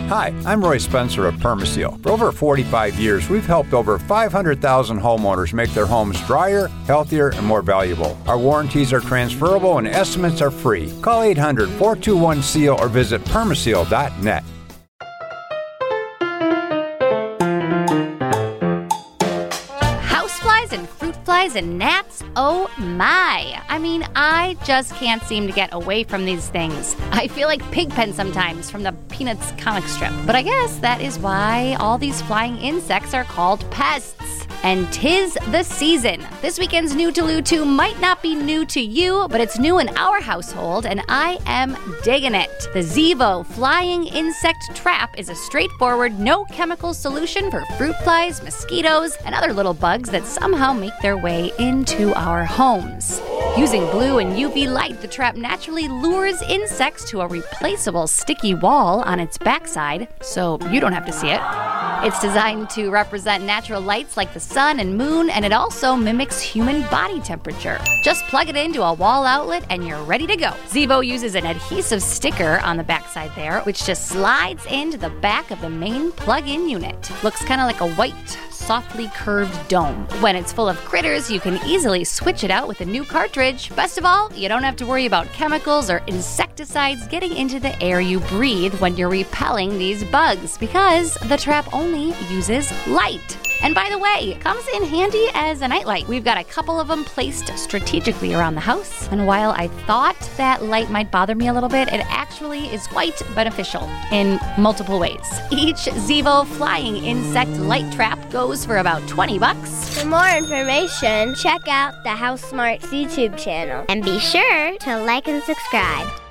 Hi, I'm Roy Spencer of Permaseal. For over 45 years, we've helped over 500,000 homeowners make their homes drier, healthier, and more valuable. Our warranties are transferable and estimates are free. Call 800-421-SEAL or visit permaseal.net. Houseflies and fruit flies and gnats, oh my. I mean, I just can't seem to get away from these things. I feel like Pigpen sometimes from the Peanuts comic strip. But I guess that is why all these flying insects are called pests. And 'tis the season. This weekend's New to Lou 2 might not be new to you, but it's new in our household, and I am digging it. The Zevo Flying Insect Trap is a straightforward, no-chemical solution for fruit flies, mosquitoes, and other little bugs that somehow make their way into our homes. Using blue and UV light, the trap naturally lures insects to a replaceable sticky wall on its backside, so you don't have to see it. It's designed to represent natural lights like the sun and moon, and it also mimics human body temperature. Just plug it into a wall outlet and you're ready to go. Zevo uses an adhesive sticker on the backside there, which just slides into the back of the main plug-in unit. Looks kind of like a white, softly curved dome. When it's full of critters, you can easily switch it out with a new cartridge. Best of all, you don't have to worry about chemicals or insecticides getting into the air you breathe when you're repelling these bugs, because the trap only uses light. And by the way, it comes in handy as a nightlight. We've got a couple of them placed strategically around the house. And while I thought that light might bother me a little bit, it actually is quite beneficial in multiple ways. Each Zevo Flying Insect Light Trap goes for about $20. For more information, check out the House Smarts YouTube channel. And be sure to like and subscribe.